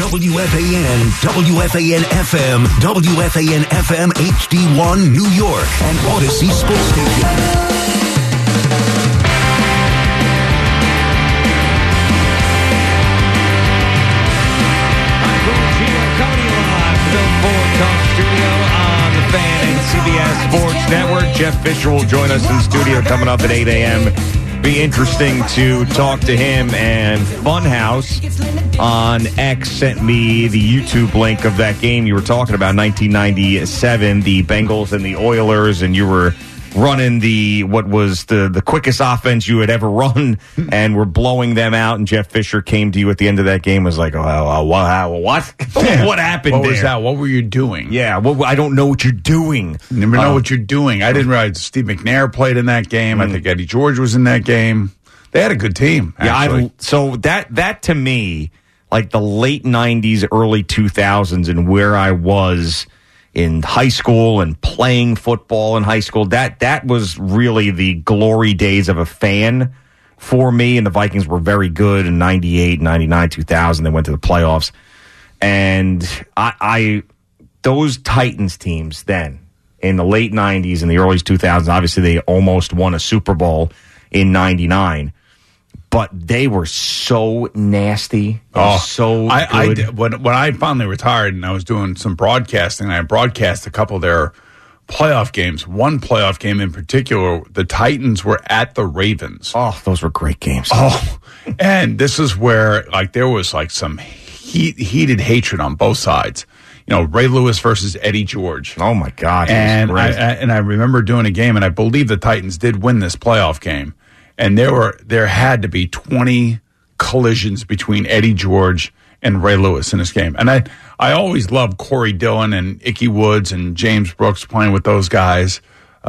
WFAN, WFAN-FM, WFAN-FM HD1 New York, and Odyssey Sports Station. CBS Sports Network. Jeff Fisher will join us in studio coming up at 8 a.m. Be interesting to talk to him. And Funhouse on X sent me the YouTube link of that game you were talking about, 1997, the Bengals and the Oilers, and you were running what was the quickest offense you had ever run, and we're blowing them out. And Jeff Fisher came to you at the end of that game, was like, what? What happened What there? was that? What were you doing? Yeah, I don't know what you're doing. Never know what you're doing. I didn't realize Steve McNair played in that game. I think Eddie George was in that game. They had a good team, actually. Yeah, so that to me, like the late 90s, early 2000s, and where I was in high school and playing football in high school, that was really the glory days of a fan for me. And the Vikings were very good in 98, 99, 2000. They went to the playoffs. And those Titans teams then in the late 90s and the early 2000s, obviously they almost won a Super Bowl in 99. But they were so nasty. So good. When I finally retired and I was doing some broadcasting, I broadcast a couple of their playoff games. One playoff game in particular, the Titans were at the Ravens. Oh, those were great games. Oh, and this is where there was some heated hatred on both sides. You know, Ray Lewis versus Eddie George. Oh my God! And I remember doing a game, and I believe the Titans did win this playoff game. And there had to be 20 collisions between Eddie George and Ray Lewis in this game. And I always loved Corey Dillon and Ickey Woods and James Brooks playing with those guys.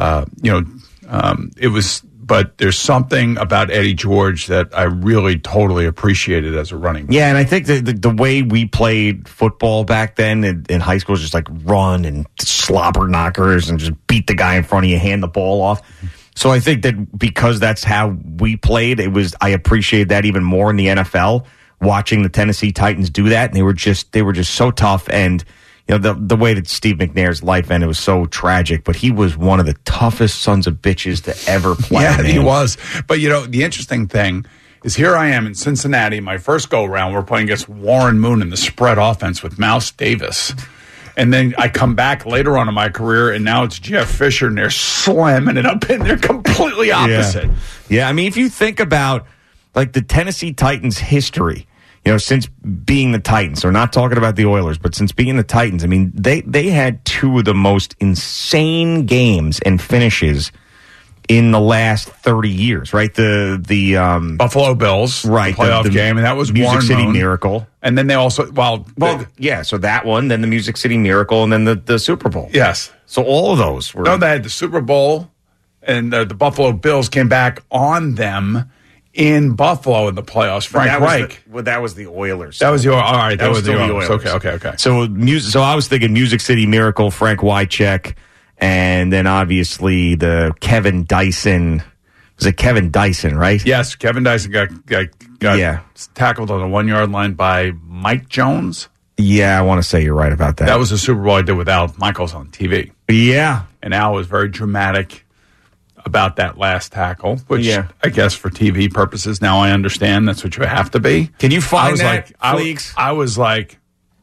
But there's something about Eddie George that I really totally appreciated as a running back. Yeah, and I think the way we played football back then in high school was just like run and slobber knockers and just beat the guy in front of you, hand the ball off. So I think that because that's how we played, I appreciate that even more in the NFL, watching the Tennessee Titans do that. And they were just so tough. And you know, the way that Steve McNair's life ended was so tragic, but he was one of the toughest sons of bitches to ever play. Yeah, he was. But you know, the interesting thing is here I am in Cincinnati, my first go round, we're playing against Warren Moon in the spread offense with Mouse Davis. And then I come back later on in my career, and now it's Jeff Fisher, and they're slamming it up, and they're completely opposite. Yeah, I mean, if you think about, the Tennessee Titans' history, you know, since being the Titans, so we're not talking about the Oilers, but since being the Titans, I mean, they had two of the most insane games and finishes in the last 30 years, right? The Buffalo Bills, right? Playoff game, and that was Music Warren City Moon. Miracle. And then they also, so that one, then the Music City Miracle, and then the Super Bowl. Yes. So all of those were... No, they had the Super Bowl, and the Buffalo Bills came back on them in Buffalo in the playoffs. Frank Reich. That was the Oilers. That was all right. That was the Oilers. Okay. So I was thinking Music City Miracle, Frank Wycheck, and then obviously the Kevin Dyson. Was it Kevin Dyson, right? Yes, Kevin Dyson got tackled on the 1 yard line by Mike Jones. Yeah, I want to say you're right about that. That was the Super Bowl I did with Al Michaels on TV. Yeah. And Al was very dramatic about that last tackle, which I guess for TV purposes, now I understand that's what you have to be. Can you find that, I was like,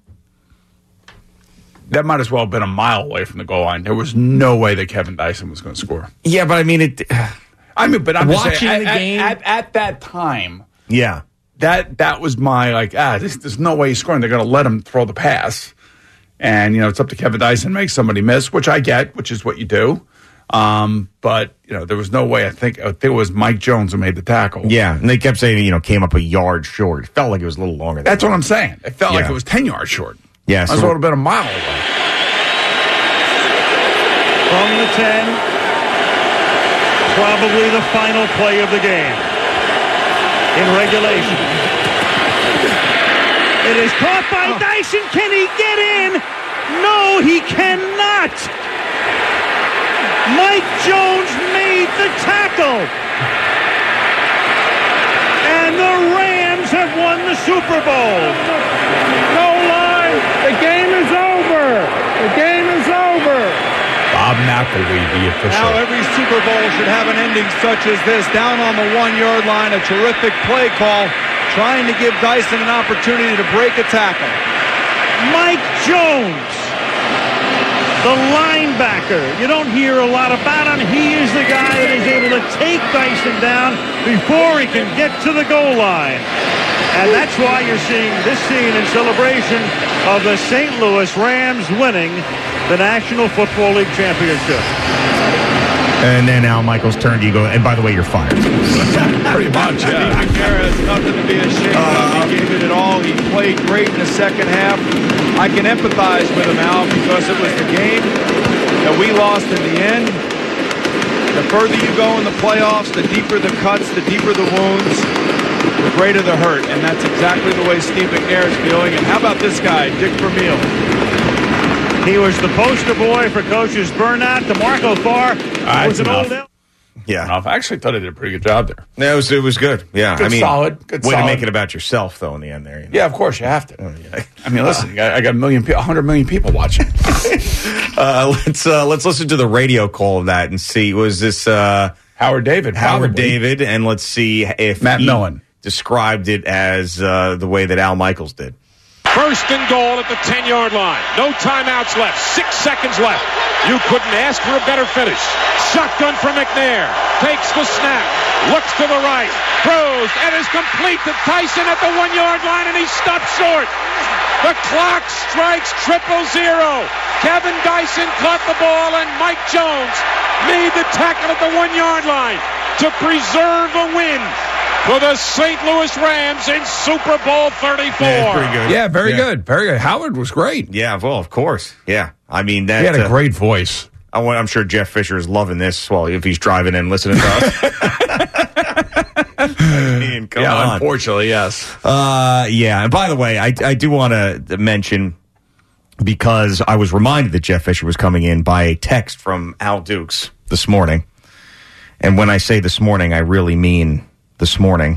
that might as well have been a mile away from the goal line. There was no way that Kevin Dyson was going to score. Yeah, but I mean, I'm watching saying, the game at that time. Yeah, that was my there's no way he's scoring. They're going to let him throw the pass, and you know it's up to Kevin Dyson to make somebody miss, which I get, which is what you do. But you know there was no way. I think it was Mike Jones who made the tackle. Yeah, and they kept saying came up a yard short. It felt like it was a little longer. That's what I'm saying. It felt like it was 10 yards short. Yeah, so would have been a mile away. From the 10, probably the final play of the game in regulation. It is caught by Dyson. Can he get in? No, he cannot. Mike Jones made the tackle. And the Rams have won the Super Bowl. No McAfee, the official. Now every Super Bowl should have an ending such as this. Down on the 1-yard line, a terrific play call, trying to give Dyson an opportunity to break a tackle. Mike Jones, the linebacker. You don't hear a lot about him. He is the guy that is able to take Dyson down before he can get to the goal line. And that's why you're seeing this scene in celebration of the St. Louis Rams winning the National Football League championship. And then Al Michaels turned to you, go, and by the way, you're fired. Pretty much, yeah. McNair has nothing to be ashamed of. He gave it all. He played great in the second half. I can empathize with him, Al, because it was the game that we lost in the end. The further you go in the playoffs, the deeper the cuts, the deeper the wounds, the greater the hurt. And that's exactly the way Steve McNair is feeling. And how about this guy, Dick Vermeil? He was the poster boy for coaches Burnett. DeMarco Farr was an old... Yeah. I actually thought he did a pretty good job there. No, it was good. Yeah. Good, solid. Good, way solid. to make it about yourself, though, in the end there. You know? Yeah, of course, you have to. Oh, yeah. I mean, listen, I got 100 million people watching. Let's listen to the radio call of that and see. Was this Howard David? Howard probably. David, and let's see if Matt Millen described it as the way that Al Michaels did. First and goal at the 10-yard line. No timeouts left. 6 seconds left. You couldn't ask for a better finish. Shotgun from McNair. Takes the snap. Looks to the right. Throws and is complete to Tyson at the 1-yard line, and he stopped short. The clock strikes 000. Kevin Dyson caught the ball, and Mike Jones made the tackle at the 1-yard line to preserve a win for the St. Louis Rams in Super Bowl 34. Yeah, pretty good. Yeah, very good. Very good. Howard was great. Yeah, well, of course. Yeah. I mean, that, He had a great voice. I'm sure Jeff Fisher is loving this. Well, if he's driving and listening to us. I mean, come on. Unfortunately, yes. Yeah. And by the way, I do want to mention, because I was reminded that Jeff Fisher was coming in by a text from Al Dukes this morning. And when I say this morning, I really mean this morning,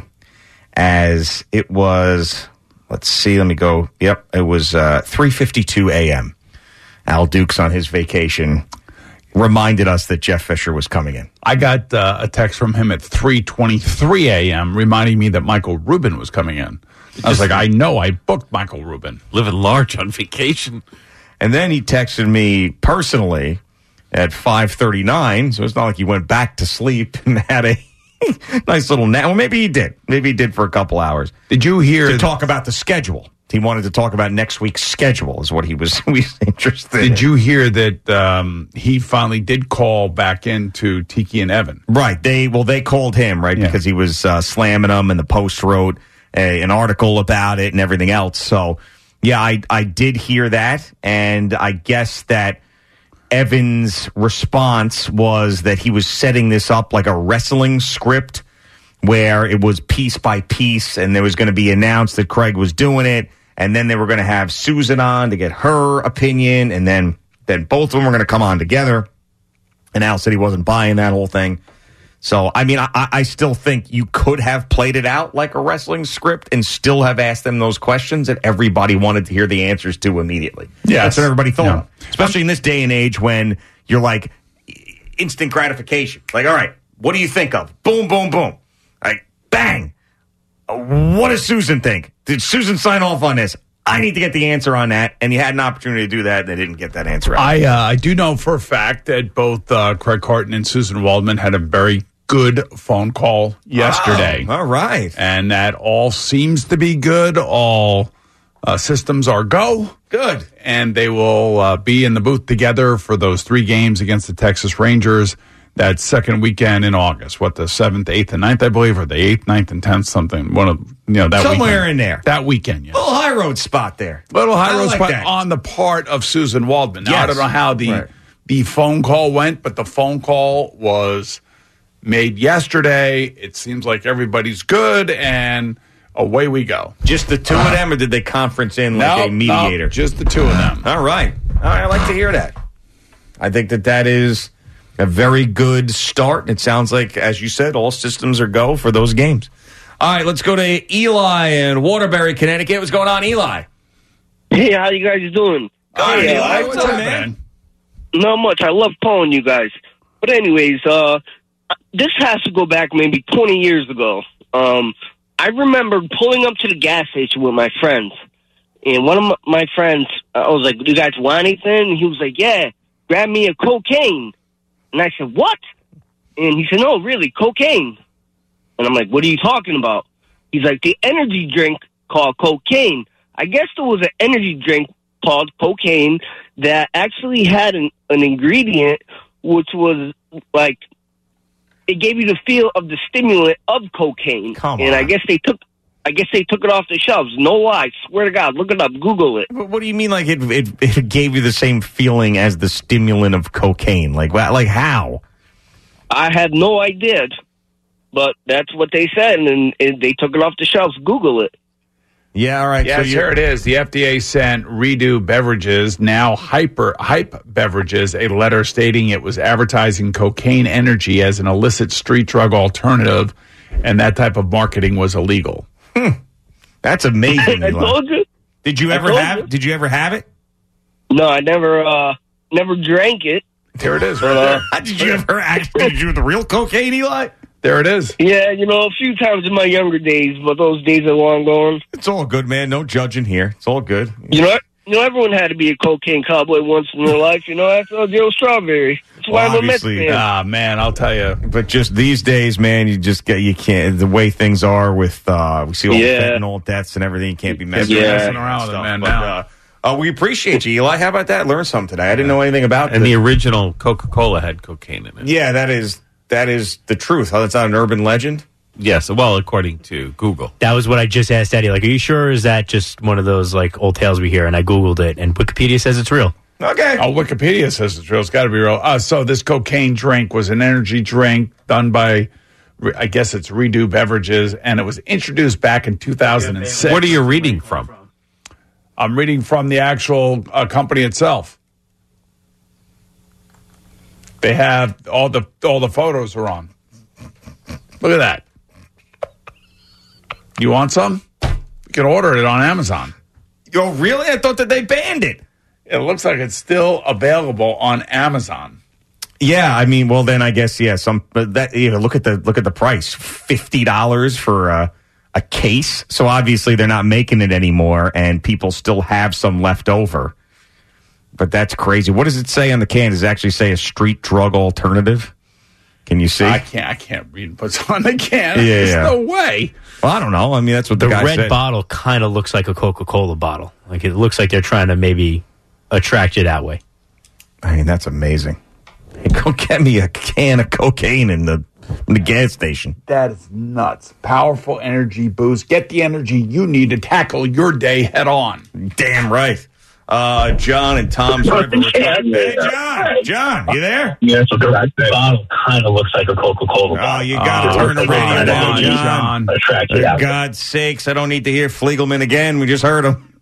as it was, let's see, let me go. Yep, it was 3:52 a.m. Al Dukes on his vacation reminded us that Jeff Fisher was coming in. I got a text from him at 3:23 a.m. reminding me that Michael Rubin was coming in. I was like, I know I booked Michael Rubin. Living large on vacation. And then he texted me personally at 5:39, so it's not like he went back to sleep and had a nice little nap. Well, maybe he did. Maybe he did for a couple hours. Did you hear... To talk about the schedule. He wanted to talk about next week's schedule is what he was interested in. Did you hear that he finally did call back into Tiki and Evan? Right. They called him, right, because he was slamming them, and the Post wrote an article about it and everything else. So, yeah, I did hear that, and I guess that Evan's response was that he was setting this up like a wrestling script where it was piece by piece, and there was going to be announced that Craig was doing it, and then they were going to have Susan on to get her opinion, and then both of them were going to come on together. And Al said he wasn't buying that whole thing. So, I mean, I still think you could have played it out like a wrestling script and still have asked them those questions that everybody wanted to hear the answers to immediately. Yes. That's what everybody thought. Yeah. Especially in this day and age when you're like instant gratification. Like, all right, what do you think of? Boom, boom, boom. Like, bang. What does Susan think? Did Susan sign off on this? I need to get the answer on that. And you had an opportunity to do that, and they didn't get that answer out. I do know for a fact that both Craig Carton and Susan Waldman had a very good phone call yesterday. Oh, all right. And that all seems to be good. All systems are go. Good. And they will be in the booth together for those 3 games against the Texas Rangers that second weekend in August. What, the 7th, 8th, and 9th, I believe, or the 8th, 9th, and 10th, something. One of, that somewhere weekend. in there. That weekend, yes. Little high road spot there. Little high road like spot that. on the part of Susan Waldman. Now, Yes. I don't know how the phone call went, but the phone call was made yesterday. It seems like everybody's good, and away we go. Just the two of them, or did they conference in like a mediator? No, just the 2 of them. All right. I like to hear that. I think that is a very good start. It sounds like, as you said, all systems are go for those games. All right, let's go to Eli in Waterbury, Connecticut. What's going on, Eli? Hey, how you guys doing? Hi, Eli. What's up, man? Not much. I love calling you guys. But anyways, this has to go back maybe 20 years ago. I remember pulling up to the gas station with my friends. And one of my friends, I was like, do you guys want anything? And he was like, yeah, grab me a cocaine. And I said, what? And he said, no, really, cocaine. And I'm like, what are you talking about? He's like, the energy drink called cocaine. I guess there was an energy drink called cocaine that actually had an ingredient which was like, it gave you the feel of the stimulant of cocaine. Come and on. I guess they took it off the shelves. No lie. Swear to God. Look it up. Google it. What do you mean like it gave you the same feeling as the stimulant of cocaine? Like how? I had no idea. But that's what they said, and they took it off the shelves. Google it. Yeah, all right. Yes, here it is. The FDA sent Redo Beverages, now Hype Beverages, a letter stating it was advertising cocaine energy as an illicit street drug alternative, and that type of marketing was illegal. That's amazing. I told you. Did you ever have it? No, I never drank it. There it is. Right there. Did you ever actually do the real cocaine, Eli? There it is. Yeah, a few times in my younger days, but those days are long gone. It's all good, man. No judging here. It's all good. Everyone had to be a cocaine cowboy once in their life. That's Joe Strawberry. That's why I'm a Mets fan. Man, I'll tell you. But just these days, man, you can't. The way things are with we see all the fentanyl deaths and everything. You can't be messing around with it, man. Now. We appreciate you, Eli. How about that? Learn something today. I didn't know anything about And the original Coca-Cola had cocaine in it. Yeah, that is the truth. That's not an urban legend. Yes, well, according to Google. That was what I just asked Eddie. Like, are you sure? Or is that just one of those old tales we hear? And I Googled it, and Wikipedia says it's real. Okay. Oh, Wikipedia says it's real. It's got to be real. So this cocaine drink was an energy drink done by, I guess it's Redo Beverages, and it was introduced back in 2006. What are you reading from? I'm reading from the actual company itself. They have all the photos are on. Look at that. You want some? You can order it on Amazon. Yo, really? I thought that they banned it. It looks like it's still available on Amazon. Yeah, I mean, well, then I guess look at the price, $50 for a case. So obviously they're not making it anymore, and people still have some left over. But that's crazy. What does it say on the can? Does it actually say a street drug alternative? Can you see? I can't read what's on the can. Yeah, There's no way. Well, I don't know. I mean, that's what the guy red said. bottle kind of looks like a Coca-Cola bottle. Like, it looks like they're trying to maybe attract you that way. I mean, that's amazing. Hey, go get me a can of cocaine in the gas station. That is nuts. Powerful energy boost. Get the energy you need to tackle your day head on. Damn right. John and Tom's River. Hey, John, you there? Yeah, so that bottle kind of looks like a Coca-Cola bottle. Oh, you got to turn the radio down, John. For For God's sakes, I don't need to hear Fliegelman again. We just heard him.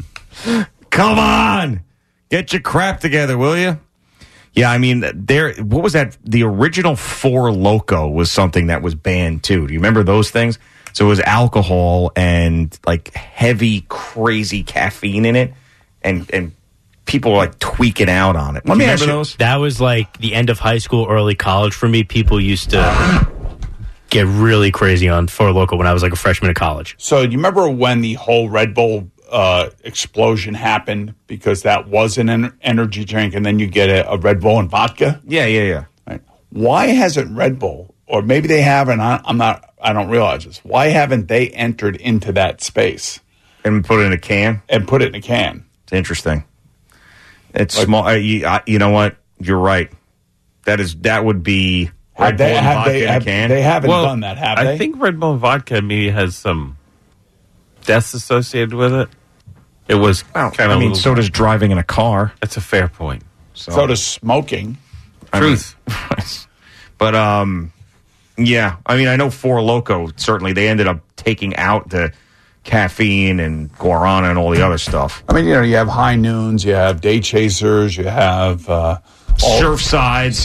Come on. Get your crap together, will you? Yeah, I mean, what was that? The original Four Loko was something that was banned, too. Do you remember those things? So it was alcohol and, heavy, crazy caffeine in it. And people were tweaking out on it. Let me remember ask you, those? That was the end of high school, early college for me. People used to get really crazy on Four Loko when I was a freshman in college. So you remember when the whole Red Bull explosion happened because that was an energy drink, and then you get a Red Bull and vodka? Yeah. Right. Why hasn't Red Bull, or maybe they have, and I don't realize this, why haven't they entered into that space? And put it in a can? And put it in a can. It's interesting. It's small. You know what? You're right. That would be Red Bull and vodka in a can. They haven't done that, have they? I think Red Bull vodka maybe has some deaths associated with it. It was kind of. I mean, so does driving in a car. That's a fair point. So does smoking. Truth. But yeah. I mean, I know Four Loko. Certainly, they ended up taking out the caffeine and guarana and all the other stuff. I mean, you have high noons, you have day chasers, you have Surfsides.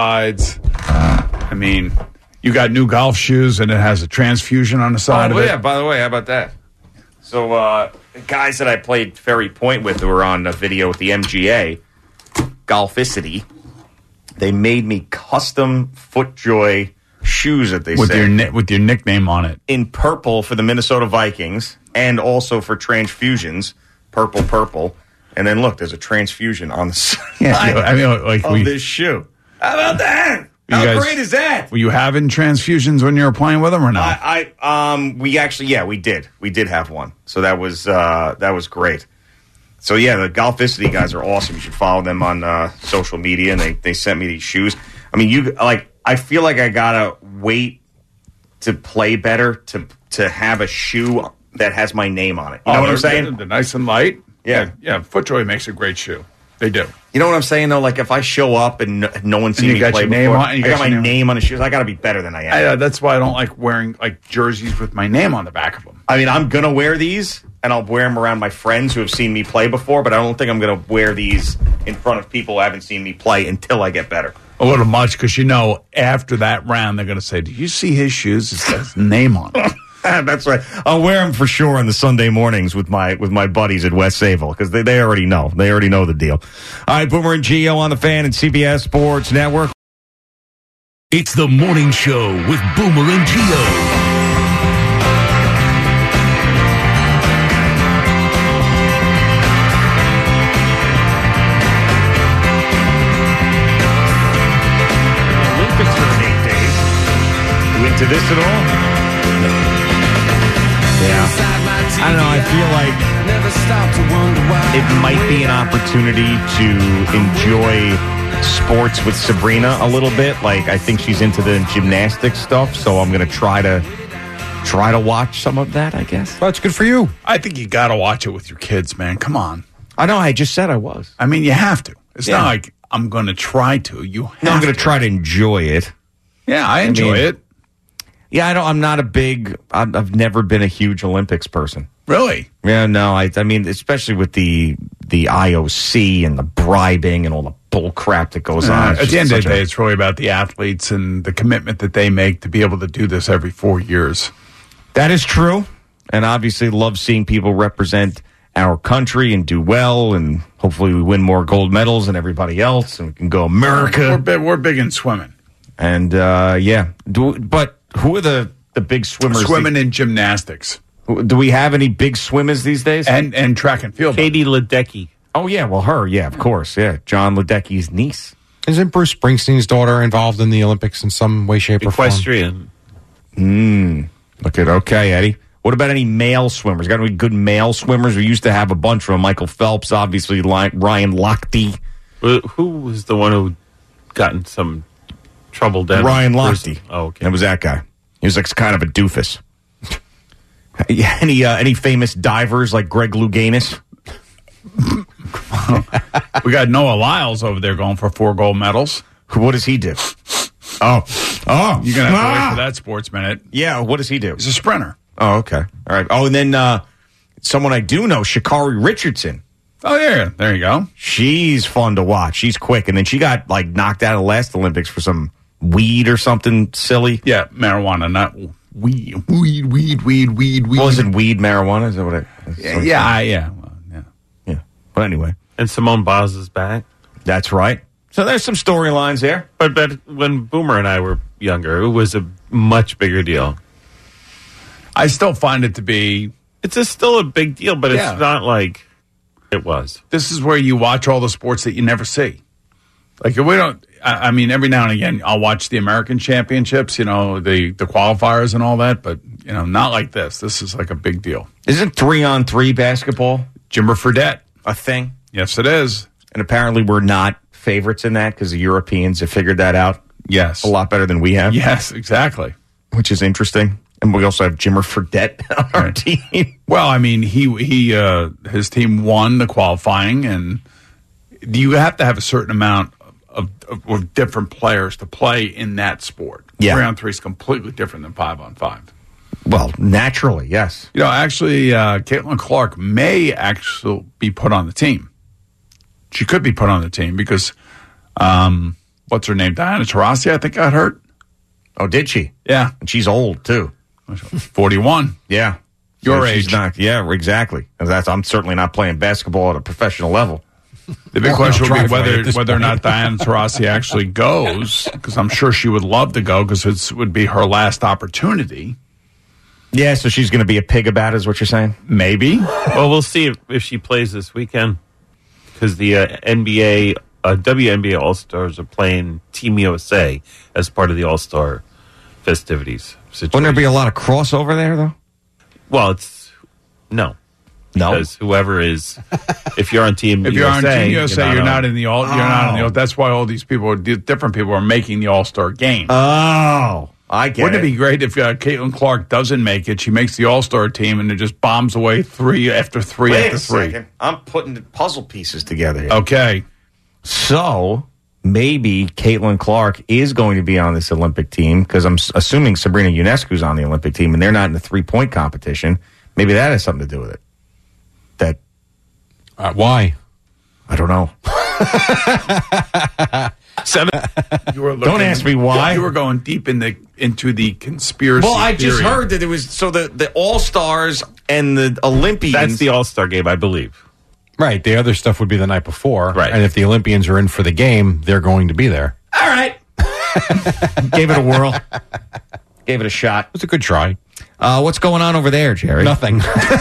I mean, you got new golf shoes and it has a transfusion on the side of it. Yeah, by the way, how about that? So the guys that I played Ferry Point with who were on a video with the MGA, Golficity. They made me custom FootJoy shoes that they with say. with your nickname on it. In purple for the Minnesota Vikings and also for transfusions, purple. And then look, there's a transfusion on the side of this shoe. How about that? How great is that? Were you having transfusions when you were playing with them or not? We did. We did have one. So that was great. So yeah, the Golficity guys are awesome. You should follow them on social media, and they sent me these shoes. I mean, I feel like I gotta wait to play better to have a shoe that has my name on it. You know what I'm saying? They're nice and light. Yeah. FootJoy makes a great shoe. They do. You know what I'm saying, though? Like, if I show up and no one's seen me play before, I got my name on the shoes. I got to be better than I am. That's why I don't like wearing, jerseys with my name on the back of them. I mean, I'm going to wear these, and I'll wear them around my friends who have seen me play before, but I don't think I'm going to wear these in front of people who haven't seen me play until I get better. A little much, because, after that round, they're going to say, did you see his shoes? It says name on it. That's right. I'll wear them for sure on the Sunday mornings with my buddies at West Sayville because they already know. They already know the deal. All right, Boomer and Gio on the Fan and CBS Sports Network. It's the morning show with Boomer and Gio. Olympics are in 8 days. You into this at all? Yeah. I don't know. I feel like it might be an opportunity to enjoy sports with Sabrina a little bit. Like, I think she's into the gymnastics stuff, so I'm going to try to watch some of that, I guess. That's good for you. I think you got to watch it with your kids, man. Come on. I know. I just said I was. I mean, you have to. It's not like I'm going to try to. I'm going to try to enjoy it. Yeah, I enjoy it. Yeah, I'm not I've never been a huge Olympics person. Really? Yeah, no. I mean, especially with the IOC and the bribing and all the bull crap that goes on. At the end of the day, it's really about the athletes and the commitment that they make to be able to do this every 4 years. That is true. And obviously love seeing people represent our country and do well, and hopefully we win more gold medals than everybody else, and we can go America. We're big in swimming. And, but who are the big swimmers? Swimming and gymnastics. Do we have any big swimmers these days? And track and field. Katie Ledecky. Oh, yeah. Well, her. Yeah, of course. Yeah. John Ledecky's niece. Isn't Bruce Springsteen's daughter involved in the Olympics in some way, shape, or form? Equestrian. Okay, Eddie. What about any male swimmers? Got any good male swimmers? We used to have a bunch from Michael Phelps, obviously, Ryan Lochte. Who was the one who got in some trouble down? Ryan Lochte. Oh, okay. That was that guy. He was like kind of a doofus. Any famous divers like Greg Louganis? We got Noah Lyles over there going for 4 gold medals. What does he do? Oh, you're gonna have to wait for that Sports Minute. Yeah, what does he do? He's a sprinter. Oh, okay, all right. Oh, and then someone I do know, Sha'Carri Richardson. Oh yeah, there you go. She's fun to watch. She's quick, and then she got knocked out of the last Olympics for some weed or something silly. Yeah, marijuana, not weed. Well, is it weed marijuana? Is that what it is? Yeah. But anyway. And Simone Biles is back. That's right. So there's some storylines there. But when Boomer and I were younger, it was a much bigger deal. I still find it to be... It's still a big deal, but it's not like it was. This is where you watch all the sports that you never see. Like, if we don't... I mean, every now and again, I'll watch the American Championships, the qualifiers and all that, but, not like this. This is like a big deal. Isn't 3-on-3 basketball, Jimmer Fredette, a thing? Yes, it is. And apparently we're not favorites in that because the Europeans have figured that out. Yes. A lot better than we have. Yes, exactly. Which is interesting. And we also have Jimmer Fredette on our team. Well, I mean, his team won the qualifying, and you have to have a certain amount of different players to play in that sport. Yeah. 3-on-3 is completely different than 5-on-5. Well, naturally, yes. Actually, Caitlin Clark may actually be put on the team. She could be put on the team because, what's her name? Diana Taurasi, I think, got hurt. Oh, did she? Yeah. And she's old, too. 41. Yeah. Your age. age. Yeah, exactly. I'm certainly not playing basketball at a professional level. The big question will be driveway at this whether or point. not Diana Taurasi actually goes, because I'm sure she would love to go because it would be her last opportunity. Yeah, so she's going to be a pig about it, is what you're saying? Maybe. Well, we'll see if she plays this weekend because the WNBA All-Stars are playing Team USA as part of the All-Star festivities. Wouldn't there be a lot of crossover there, though? Well, it's no. No. Because whoever is, if you're on Team If USA, you're on Team USA, you're not in the all. You're not in the Oh. all. That's why all these people, different people, are making the All-Star game. Oh, I get Wouldn't it be great if Caitlin Clark doesn't make it? She makes the All-Star team and it just bombs away 3 after 3 Wait after a 3. second. I'm putting the puzzle pieces together here. Okay. So maybe Caitlin Clark is going to be on this Olympic team because I'm assuming Sabrina Ionescu's on the Olympic team and they're not in the 3-point competition. Maybe that has something to do with it. That Why? I don't know. You were Don't ask me why. You were going deep into the conspiracy. Well, I just theory. heard that it was so the All-Stars and the Olympians. That's the All-Star game, I believe. Right. The other stuff would be the night before. Right. And if the Olympians are in for the game, they're going to be there. All right. Gave it a whirl. Gave it a shot. It's a good try. What's going on over there, Jerry? Nothing.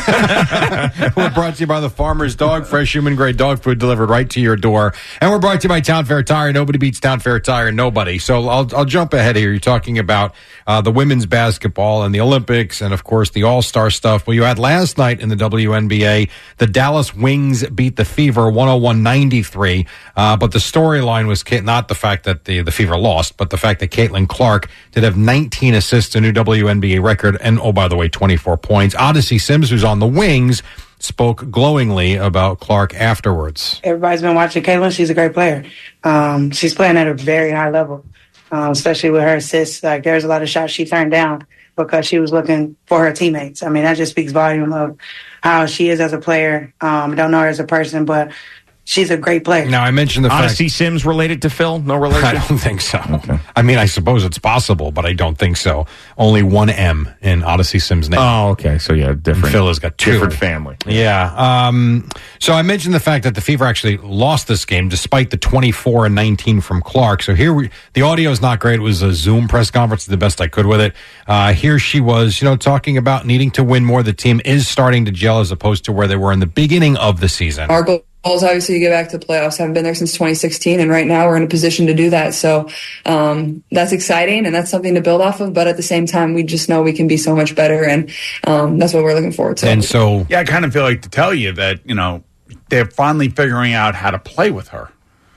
We're brought to you by the Farmer's Dog, fresh human-grade dog food delivered right to your door. And we're brought to you by Town Fair Tire. Nobody beats Town Fair Tire, nobody. So I'll jump ahead here. You're talking about the women's basketball and the Olympics and, of course, the All-Star stuff. Well, you had last night in the WNBA, the Dallas Wings beat the Fever 101-93. But the storyline was not the fact that the Fever lost, but the fact that Caitlin Clark did have 19 assists, a new WNBA record, and, oh, by the way, 24 points. Odyssey Sims, who's on the Wings, spoke glowingly about Clark afterwards. Everybody's been watching Caitlin. She's a great player. She's playing at a very high level, especially with her assists. Like, there's a lot of shots she turned down because she was looking for her teammates. I mean, that just speaks volume of how she is as a player. I don't know her as a person, but she's a great player. Now, I mentioned the Odyssey fact... Sims related to Phil? No relation? I don't think so. Okay. I mean, I suppose it's possible, but I don't think so. Only one M in Odyssey Sims' name. Oh, okay. So, yeah, different. Phil has got 2. Different family. Yeah. So I mentioned the fact that the Fever actually lost this game despite the 24-19 from Clark. So here the audio is not great. It was a Zoom press conference, the best I could with it. Here she was, talking about needing to win more. The team is starting to gel as opposed to where they were in the beginning of the season. Our goal is obviously to get back to the playoffs. Haven't been there since 2016, and right now we're in a position to do that. So that's exciting, and that's something to build off of. But at the same time, we just know we can be so much better, and that's what we're looking forward to. And so, yeah, I kind of feel like to tell you that they're finally figuring out how to play with her.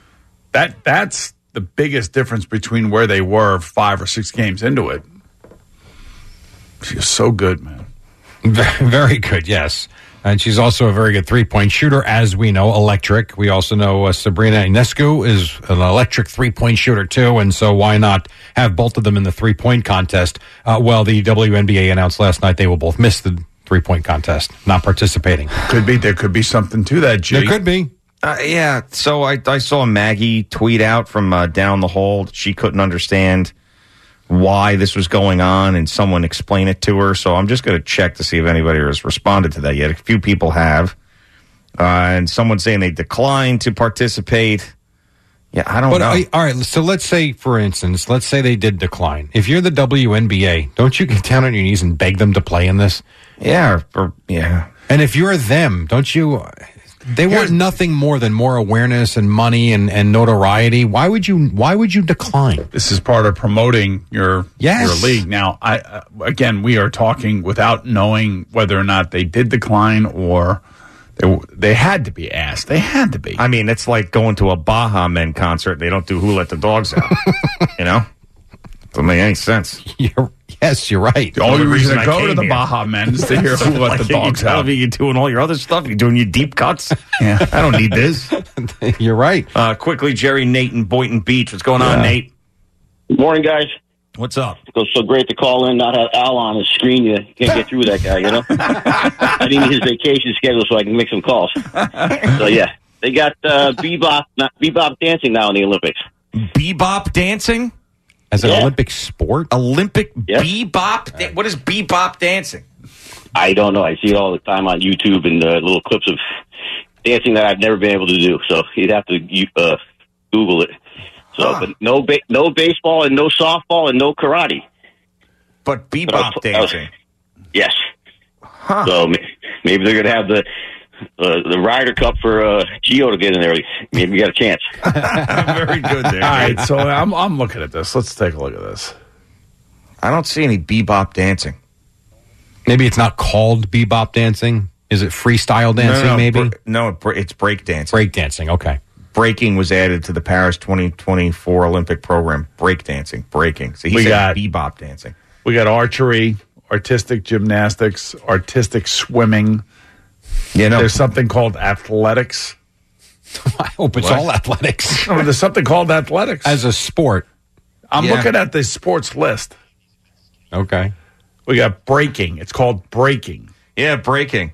That's the biggest difference between where they were 5 or 6 games into it. She's so good, man. Very good, yes. And she's also a very good 3-point shooter, as we know, electric. We also know Sabrina Ionescu is an electric 3-point shooter, too, and so why not have both of them in the 3-point contest? Well, the WNBA announced last night they will both miss the 3-point contest, not participating. There could be something to that, G. There could be. Yeah, so I saw Maggie tweet out from down the hall that she couldn't understand why this was going on and someone explain it to her. So I'm just going to check to see if anybody has responded to that yet. A few people have. And someone saying they declined to participate. Yeah, I don't know. All right, so let's say, for instance, they did decline. If you're the WNBA, don't you get down on your knees and beg them to play in this? Yeah. Yeah. And if you're them, don't you... They want nothing more than more awareness and money and notoriety. Why would you decline? This is part of promoting your league. Now, again, we are talking without knowing whether or not they did decline or they had to be asked. They had to be. I mean, it's like going to a Baha Men concert. They don't do Who Let the Dogs Out. Doesn't make any sense. Yes, you're right. The only reason to go to the Baha Men is to hear Who Let the Dogs Out. You're doing all your other stuff. You're doing your deep cuts. Yeah. I don't need this. You're right. Quickly, Jerry, Nate, and Boynton Beach. What's going on, Nate? Good morning, guys. What's up? It was so great to call in, not have Al on the screen. You can't get through that guy, I need his vacation schedule so I can make some calls. So, yeah. They got bebop dancing now in the Olympics. Bebop dancing? As an Olympic sport? Olympic bebop? What is bebop dancing? I don't know. I see it all the time on YouTube and little clips of dancing that I've never been able to do. So you'd have to Google it. So, but no baseball and no softball and no karate. But bebop dancing. Yes. Huh. So maybe they're going to have the Ryder Cup for Gio to get in there. Maybe you got a chance. Very good there. All right, so I'm looking at this. Let's take a look at this. I don't see any bebop dancing. Maybe it's not called bebop dancing. Is it freestyle dancing, No, maybe? It's break dancing. Break dancing, okay. Breaking was added to the Paris 2024 Olympic program. Break dancing, breaking. So We said got- bebop dancing. We got archery, artistic gymnastics, artistic swimming. There's something called athletics. I hope it's all athletics. No, there's something called athletics. As a sport. I'm Yeah. looking at the sports list. Okay. We got breaking. It's called breaking. Yeah, breaking.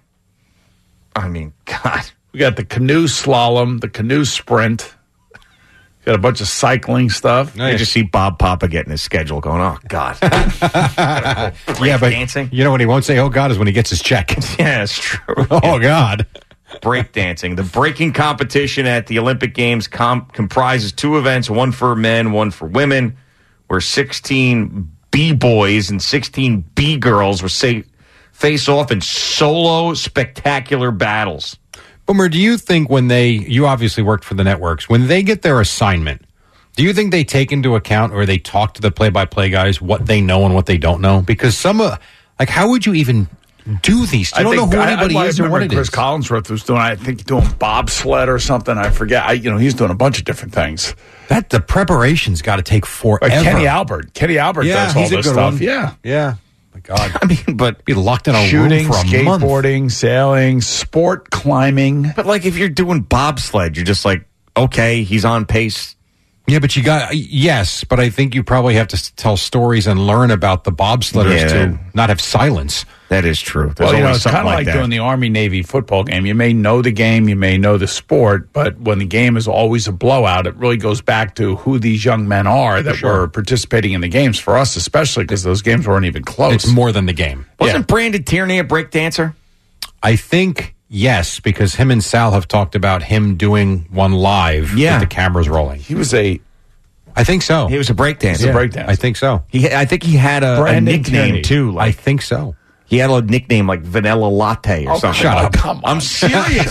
I mean, God. We got the canoe slalom, the canoe sprint. Got a bunch of cycling stuff. You just see Bob Papa getting his schedule going, oh, God. Yeah, but dancing? you know when he won't say, oh, God, is when he gets his check. Yeah, it's true. Oh, God. Break dancing. The breaking competition at the Olympic Games comprises 2 events, one for men, one for women, where 16 B-boys and 16 B-girls will face off in solo spectacular battles. Boomer, do you think you obviously worked for the networks, when they get their assignment, do you think they take into account or they talk to the play-by-play guys what they know and what they don't know? Because how would you even do these? You don't know who anybody is or what it Chris is. Collinsworth was doing bobsled or something. I forget. He's doing a bunch of different things. The preparation's got to take forever. Like Kenny Albert does all he's a this good stuff. one. Yeah. My God. I mean, but be locked in a shooting, room for a skateboarding, month. sailing, sport climbing. But like if you're doing bobsled, you're just like, okay, he's on pace. Yeah, but but I think you probably have to tell stories and learn about the bobsledders to not have silence. That is true. There's Well, always it's kind something of like like that. doing the Army-Navy football game. You may know the game, you may know the sport, but when the game is always a blowout, it really goes back to who these young men are that were participating in the games. For us, especially, because those games weren't even close. It's more than the game. Wasn't Brandon Tierney a breakdancer? I think yes, because him and Sal have talked about him doing one live with the cameras rolling. He was I think so. He was a breakdancer. He's a breakdancer. I think so. I think he had a Brandon nickname Tierney. too. I think so. He had a nickname like Vanilla Latte or something. Shut up. Come on. I'm serious.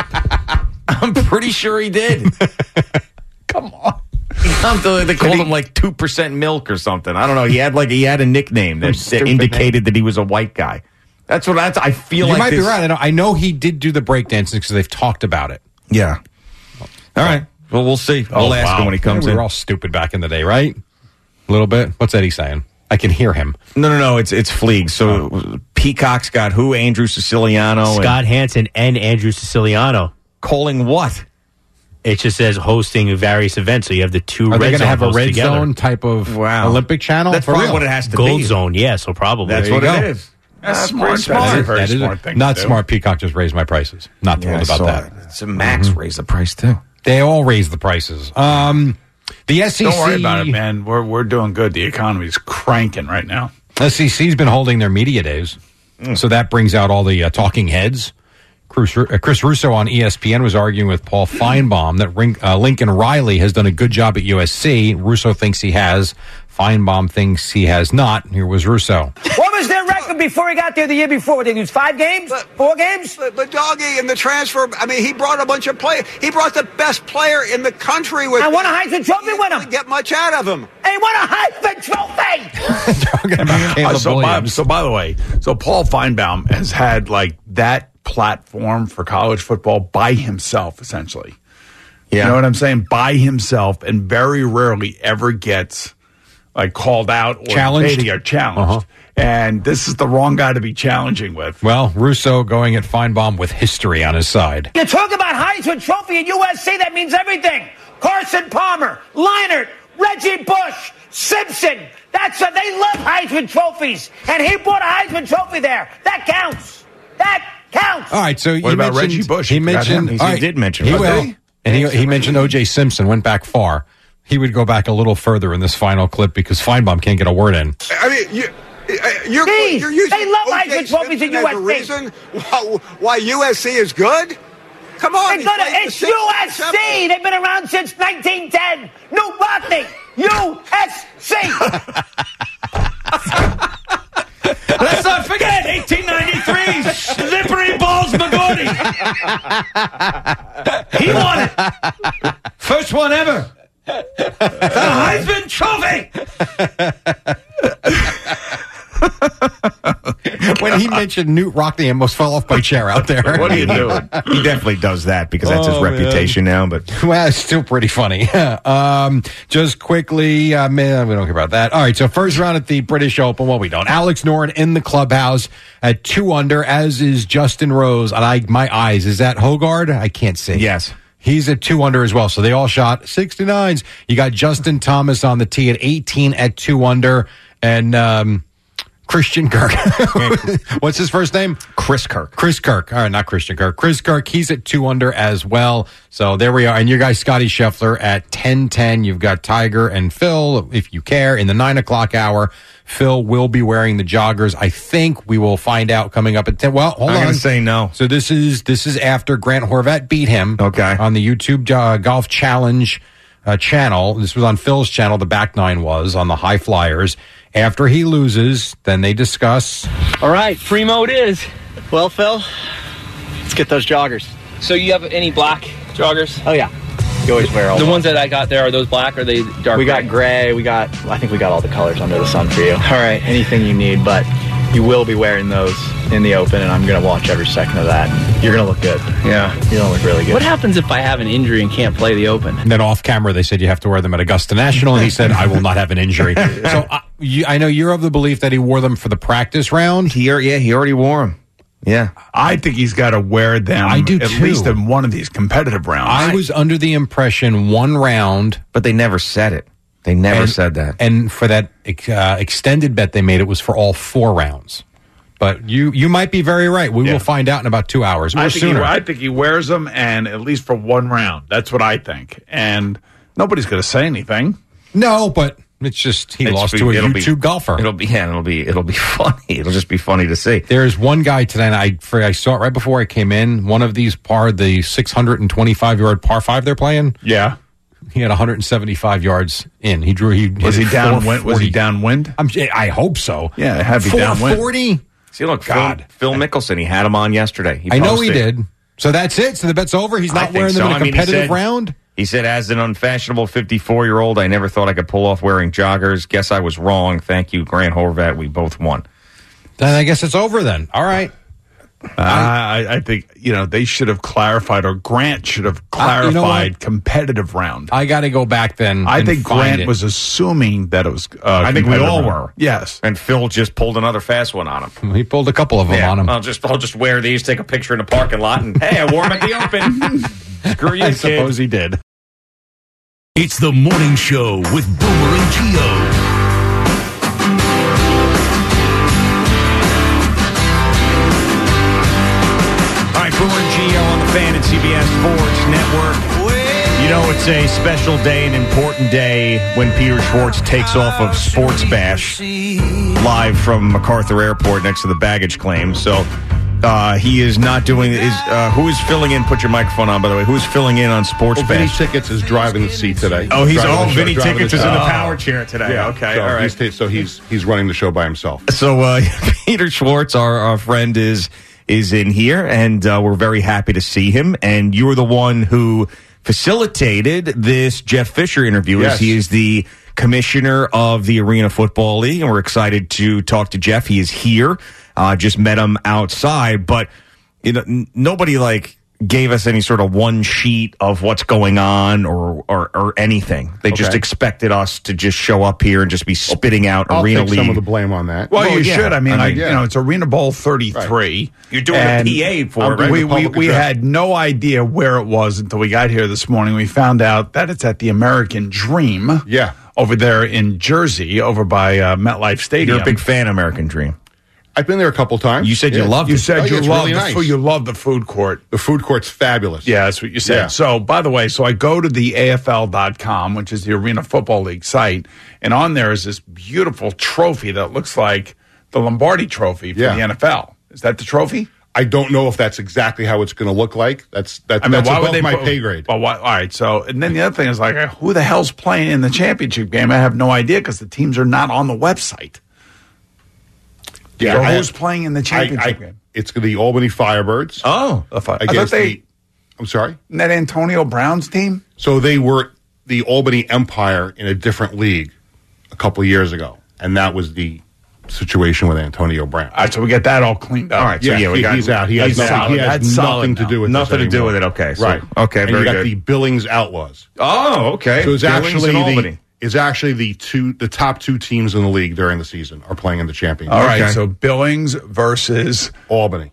I'm pretty sure he did. Come on. They called him like 2% milk or something. I don't know. He had a nickname that indicated that he was a white guy. I feel You like might be this- right. I know he did do the breakdancing because they've talked about it. Yeah. All right. Well, we'll see. We'll ask him when he comes we in. were all stupid back in the day, right? A little bit. What's Eddie saying? I can hear him. No. It's Fleeg. So Peacock's got who? Andrew Siciliano, Scott Hansen, and Andrew Siciliano. Calling what? It just says hosting various events. So you have the two Are they red going to zone have a hosts red together. zone type of Wow. Olympic channel? That's For probably real? what it has to Gold be. zone, yeah. So probably That's There what you it go. is. That's pretty smart. smart. That's a very That is smart thing not to do. smart. Peacock just raised my prices. Not thrilled about that. So Max raised the price too. They all raised the prices. The SEC. Don't worry about it, man. We're doing good. The economy's cranking right now. SEC's been holding their media days, so that brings out all the talking heads. Chris Russo on ESPN was arguing with Paul Feinbaum that Lincoln Riley has done a good job at USC. Russo thinks he has. Feinbaum thinks he has not. Here was Russo. What was their record before he got there the year before? Did they lose 5 games? 4 games? But Doggy, in the transfer, I mean, he brought a bunch of players. He brought the best player in the country with. I won a Heisman Trophy with him. Didn't get much out of him. And he won a Heisman Trophy. Talking about Caleb Williams. By the way, Paul Feinbaum has had like that platform for college football by himself, essentially. Yeah. You know what I'm saying? By himself, and very rarely ever gets like called out or Challenged? debated or challenged. And this is the wrong guy to be challenging with. Well, Russo going at Feinbaum with history on his side. You talk about Heisman Trophy at USC, that means everything. Carson Palmer, Leinart, Reggie Bush, Simpson. They love Heisman trophies. And he brought a Heisman Trophy there. That counts. That counts. All right, so What you about mentioned, Reggie Bush? He You forgot mentioned him. all He did mention he Reggie. will, Did he? and he mentioned O.J. Simpson went back far. He would go back a little further in this final clip because Feinbaum can't get a word in. I mean, you're Jeez, using they love O.J. Heisman trophies at Simpson as a USC. reason why USC is good. Come on. It's USC. They've been around since 1910. Knute Rockne. USC. Let's not forget 1893, Slippery Balls McGordy. He won it. First one ever. The Heisman Trophy. When he mentioned Knute Rockne, I almost fell off my chair out there. What are you doing? He definitely does that because that's his reputation now. But well, it's still pretty funny. Just quickly, man, we don't care about that. All right, so first round at the British Open. Well, we don't. Alex Noren in the clubhouse at 2 under, as is Justin Rose. And my eyes, is that Hogard? I can't see. Yes. He's at 2 under as well. So they all shot 69s. You got Justin Thomas on the tee at 18 at 2 under. And Christian Kirk. What's his first name? Chris Kirk. Chris Kirk. All right, not Christian Kirk. Chris Kirk, he's at 2 under as well. So there we are. And your guy, Scotty Scheffler, at 10-10. You've got Tiger and Phil, if you care, in the 9 o'clock hour. Phil will be wearing the joggers. I think we will find out coming up at 10. Well, hold on. I'm going to say no. So this is after Grant Horvat beat him. Okay. On the YouTube Golf Challenge channel. This was on Phil's channel. The back nine was on the High Flyers. After he loses, then they discuss. All right, free mode is. Well, Phil, let's get those joggers. So you have any black joggers? Oh, yeah. You always wear all the ones that I got there. Are those black or are they dark? We got gray. I think we got all the colors under the sun for you. All right, anything you need, but you will be wearing those in the Open, and I'm going to watch every second of that. You're going to look good. Yeah, you're going to look really good. What happens if I have an injury and can't play the Open? And then off camera, they said you have to wear them at Augusta National, and he said, I will not have an injury. So I know you're of the belief that he wore them for the practice round. He already wore them. Yeah. I think he's got to wear them I do at too. least in one of these competitive rounds. I was under the impression 1 round. But they never said it. They never said that. And for that extended bet they made, it was for all 4 rounds. But you might be very right. We will find out in about 2 hours or sooner. I think he wears them, and at least for 1 round. That's what I think. And nobody's going to say anything. No, but it's just he lost to a YouTube golfer. It'll be funny. It'll just be funny to see. There's one guy today, and I saw it right before I came in. One of these the 625-yard par 5 they're playing. Yeah. He had 175 yards in. Was he downwind? Was he downwind? I hope so. Yeah, it had to be downwind. 440. See, look, Phil Mickelson. He had him on yesterday. I know he did. So that's it. So the bet's over. He's not wearing them in a competitive round. He said, as an unfashionable 54-year-old, I never thought I could pull off wearing joggers. Guess I was wrong. Thank you, Grant Horvat. We both won. Then I guess it's over then. All right. I think, they should have clarified, or Grant should have clarified competitive round. I got to go back then. I think Grant was assuming that it was I think we all round. were. Yes. And Phil just pulled another fast one on him. He pulled a couple of them on him. I'll just wear these, take a picture in the parking lot, and hey, I wore them at the Open. Screw you, I kid. suppose he did. It's the morning show with Boomer and Gio. All right, Boomer and Gio on the Fan and CBS Sports Network. You know, it's a special day, an important day when Peter Schwartz takes off of Sports Bash live from MacArthur Airport next to the baggage claim. So he is not doing who is filling in? Put your microphone on, by the way. Who's filling in on Sports Bash? Vinny Tickets is driving the seat today. Oh, Vinny Tickets is in the power chair today. Yeah, okay, so all right. He's running the show by himself. So Peter Schwartz, our friend, is in here, and we're very happy to see him. And you were the one who facilitated this Jeff Fisher interview. Yes. He is the commissioner of the Arena Football League, and we're excited to talk to Jeff. He is here. Just met him outside, but nobody gave us any sort of one sheet of what's going on or anything. They just expected us to just show up here and just be spitting out I'll Arena take League. some of the blame on that. Well, you should. I mean, it's Arena Bowl 33. Right. You're doing a PA for it, right? We had no idea where it was until we got here this morning. We found out that it's at the American Dream. Yeah. Over there in Jersey, over by MetLife Stadium. You're a big fan of American Dream. I've been there a couple times. You said you loved it. You said you loved really nice. You love the food court. The food court's fabulous. Yeah, that's what you said. Yeah. So, by the way, I go to the AFL.com, which is the Arena Football League site, and on there is this beautiful trophy that looks like the Lombardi Trophy for the NFL. Is that the trophy? I don't know if that's exactly how it's going to look like. That's above my pay grade. Well, all right. So, and then the other thing is like, who the hell's playing in the championship game? I have no idea because the teams are not on the website. Yeah, so who's playing in the championship game? It's the Albany Firebirds. Oh, I'm sorry? Isn't that Antonio Brown's team? So they were the Albany Empire in a different league a couple of years ago, and that was the situation with Antonio Brown. All right, so we get that all cleaned up. All right, so he's out. He has nothing to do with nothing this to do anymore. with it. Okay, so, right? Okay, and very you got good. the Billings Outlaws. Oh, okay. So it's Billings and Albany. actually the top two teams in the league during the season are playing in the championship. All right, so Billings versus Albany.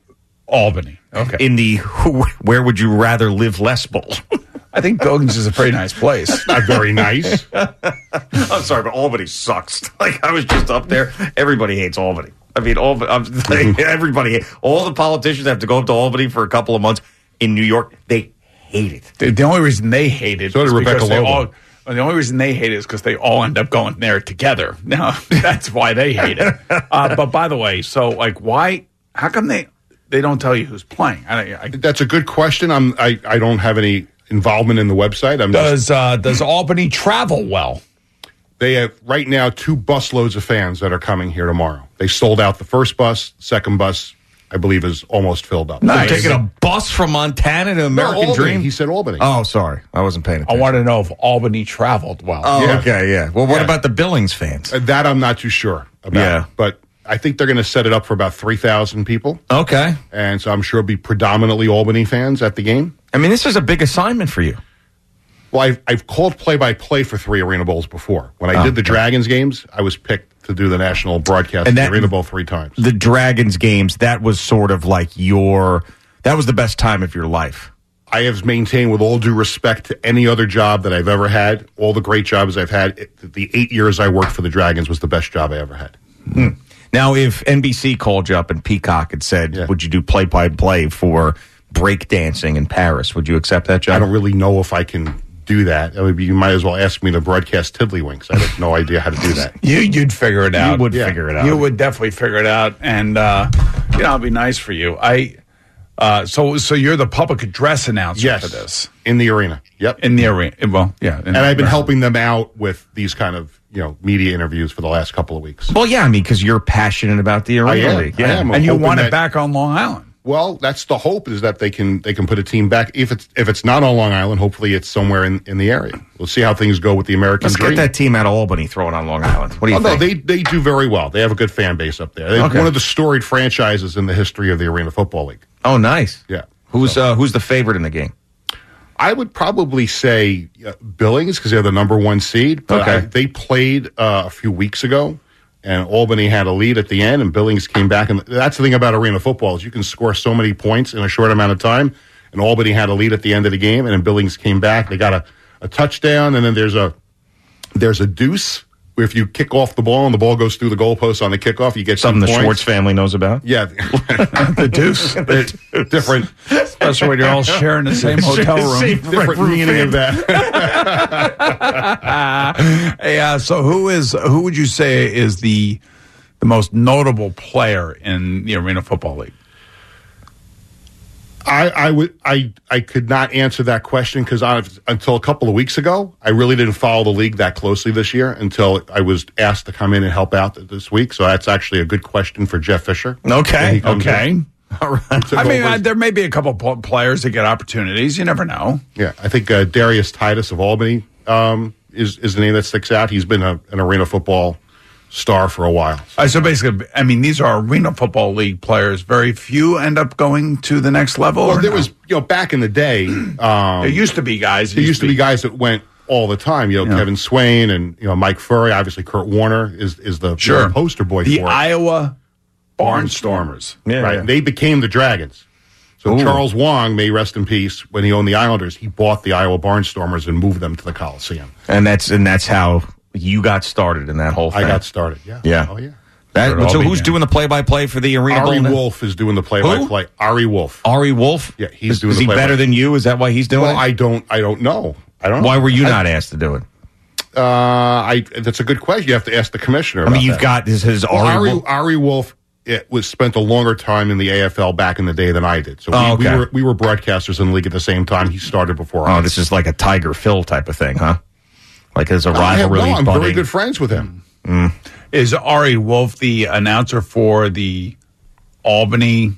Okay. In the where would you rather live less bowl? I think Billings is a pretty nice place. Not very nice. I'm sorry, but Albany sucks. Like I was just up there. Everybody hates Albany. I mean, everybody. All the politicians have to go up to Albany for a couple of months. In New York, they hate it. The only reason they hate it So did Rebecca Lobo. The only reason they hate it is because they all end up going there together. Now, that's why they hate it. But by the way, so like, why? How come they don't tell you who's playing? That's a good question. I don't have any involvement in the website. Does Albany travel well? They have right now 2 busloads of fans that are coming here tomorrow. They sold out the first bus. Second bus, I believe, is almost filled up. Nice. They're taking a bus from Montana to American Albany. Dream. He said Albany. Oh, sorry, I wasn't paying attention. I want to know if Albany traveled well. Oh, Yeah. okay, yeah. Well, what about the Billings fans? That I'm not too sure about. Yeah. But I think they're going to set it up for about 3,000 people. Okay. And so I'm sure it'll be predominantly Albany fans at the game. I mean, this is a big assignment for you. Well, I've called play-by-play for 3 Arena Bowls before. When I did the Dragons games, I was picked to do the national broadcast of the Arena Bowl 3 times. The Dragons games, that was sort of like that was the best time of your life. I have maintained, with all due respect to any other job that I've ever had, all the great jobs I've had, the 8 years I worked for the Dragons was the best job I ever had. Now, if NBC called you up and Peacock had said, would you do play-by-play for breakdancing in Paris, would you accept that job? I don't really know if I can do that. You might as well ask me to broadcast Tiddlywinks. I have no idea how to do that. You'd figure it out. You would figure it out. You would definitely figure it out, and it'd be nice for you. So you're the public address announcer for this in the arena. Yep, in the arena. Well, yeah, and I've been helping them out with these kind of media interviews for the last couple of weeks. Well, yeah, I mean, because you're passionate about the Arena League, I am. And you want it back on Long Island. Well, that's the hope, is that they can put a team back. If it's not on Long Island, hopefully it's somewhere in the area. We'll see how things go with the American Let's Dream. get that team out of Albany, throw it on Long Island. What do you think? No, they do very well. They have a good fan base up there. They're one of the storied franchises in the history of the Arena Football League. Oh, nice. Yeah. Who's the favorite in the game? I would probably say Billings, because they're the number 1 seed. But they played a few weeks ago, and Albany had a lead at the end, and Billings came back. And that's the thing about arena football, is you can score so many points in a short amount of time. And Albany had a lead at the end of the game, and then Billings came back. They got a touchdown, and then there's a deuce. If you kick off the ball and the ball goes through the goalpost on the kickoff, you get something the points. Schwartz family knows about. Yeah, the deuce. Different, especially when you're all sharing the same hotel room. Different meaning of that. So who would you say is the most notable player in the Arena Football League? I could not answer that question, because until a couple of weeks ago, I really didn't follow the league that closely this year until I was asked to come in and help out this week. So that's actually a good question for Jeff Fisher. Okay. All right. I mean, there may be a couple players that get opportunities. You never know. Yeah, I think Darius Titus of Albany is the name that sticks out. He's been an Arena Football star for a while. So basically, I mean, these are Arena Football League players. Very few end up going to the next level. Well, there was, back in the day, there used to be guys. There used to be guys that went all the time. Kevin Swain and Mike Furry. Obviously, Kurt Warner is the poster boy the for it. Iowa Barnstormers. Right. Yeah. They became the Dragons. So Charles Wong, may rest in peace, when he owned the Islanders, he bought the Iowa Barnstormers and moved them to the Coliseum. And that's how you got started in that whole thing. I got started. Yeah. Yeah. Oh yeah. So who's doing the play-by-play for the Arena Bowl? Ari Wolf is doing the play-by-play. Ari Wolf. Ari Wolf? Yeah, he's doing Is the he play-by-play. better than you? Is that why he's doing Well, it? I don't know. Why were you not asked to do it? That's a good question. You have to ask the commissioner. I mean, you've got his Ari Wolf. Ari Wolf it was spent a longer time in the AFL back in the day than I did. So we were broadcasters in the league at the same time. He started before I did. This is like a Tiger Phil type of thing, huh? Like there's a rivalry. I'm very good friends with him. Is Ari Wolf the announcer for the Albany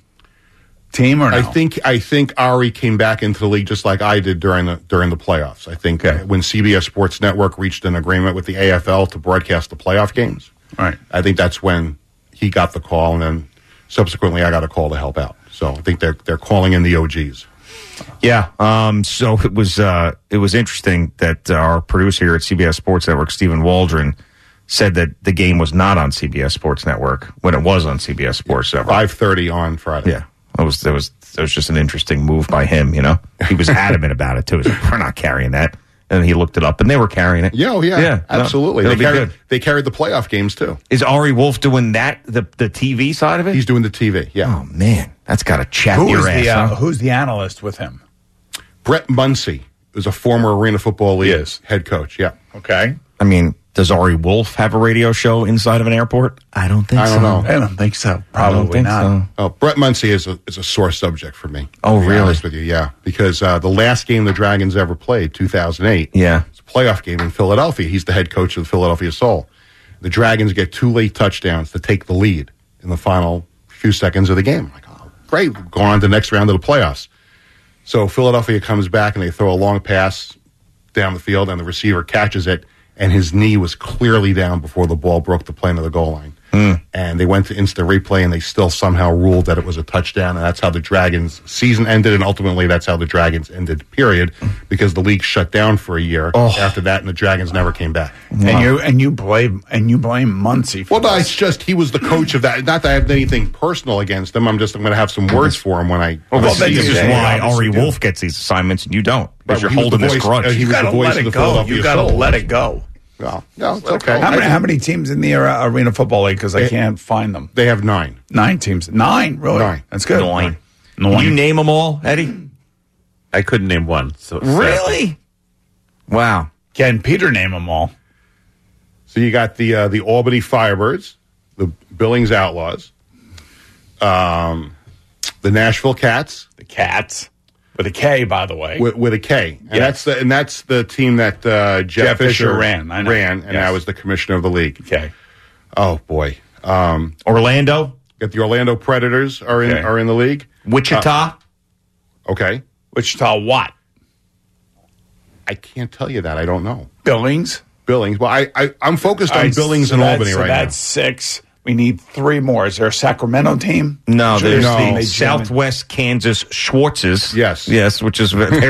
team or no? I think Ari came back into the league just like I did during the playoffs. I think when CBS Sports Network reached an agreement with the AFL to broadcast the playoff games, right? I think that's when he got the call, and then subsequently I got a call to help out. So I think they're calling in the OGs. Yeah. So it was interesting that our producer here at CBS Sports Network, Stephen Waldron, said that the game was not on CBS Sports Network when it was on CBS Sports Network. 5:30 on Friday. Yeah. It was just an interesting move by him, you know? He was adamant about it, too. He was like, we're not carrying that. And he looked it up, and they were carrying it. Yeah, absolutely. No, they carried the playoff games, too. Is Ari Wolf doing that, the TV side of it? He's doing the TV, yeah. Oh, man. That's got to chap your ass. Who's the analyst with him? Brett Muncy is a former Arena Football League head coach, yeah. Okay. I mean, does Ari Wolf have a radio show inside of an airport? I don't think so. I don't know. I don't think so. Probably not. So. Oh, Brett Muncy is a sore subject for me. Oh, to be really? honest with you, yeah. Because the last game the Dragons ever played, 2008, it's a playoff game in Philadelphia. He's the head coach of the Philadelphia Soul. The Dragons get 2 late touchdowns to take the lead in the final few seconds of the game. I'm like, oh, great. Going on to the next round of the playoffs. So Philadelphia comes back and they throw a long pass down the field, and the receiver catches it, and his knee was clearly down before the ball broke the plane of the goal line. And they went to instant replay, and they still somehow ruled that it was a touchdown, and that's how the Dragons' season ended, and ultimately that's how the Dragons ended, period, because the league shut down for a year after that, and the Dragons never came back. And you blame Muncy for no, it's just he was the coach of that. Not that I have anything personal against him. I'm going to have some words for him when I. This is why Ari Wolf gets these assignments and you don't, because you're holding this grudge. He was the voice of the Philadelphia You got to let it go. Well, no, it's okay. How many teams in the Arena Football League? Because I can't find them. They have 9. 9 teams. 9, really? 9. That's good. 9. Can you name them all, Eddie? I couldn't name one. So really? Wow. Can Peter name them all? So you got the Albany Firebirds, the Billings Outlaws, the Nashville Cats, the Cats. With a K, by the way. With a K. And that's the team that Jeff Fisher ran, and I was the commissioner of the league. Okay. Oh, boy. Orlando? Got the Orlando Predators are in the league. Wichita? Okay. Wichita what? I can't tell you that. I don't know. Billings? Well, I'm focused on Billings and Albany right now. That's 6. We need 3 more. Is there a Sacramento team? No, there's the Southwest Kansas Schwartzes. Yes, which is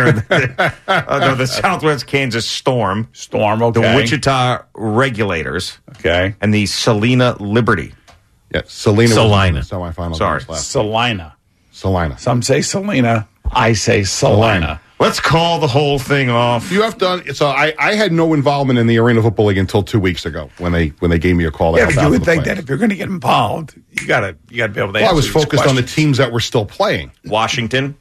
the Southwest Kansas Storm. Okay. The Wichita Regulators. Okay. And the Salina Liberty. Yeah, Salina. Semifinal. Sorry. Salina. Some say Salina. I say Salina. Let's call the whole thing off. You have done so. I had no involvement in the Arena Football League until 2 weeks ago when they gave me a call. Yeah, but you would think that if you're going to get involved, you got to be able to. Well, I was focused on the teams that were still playing. Washington,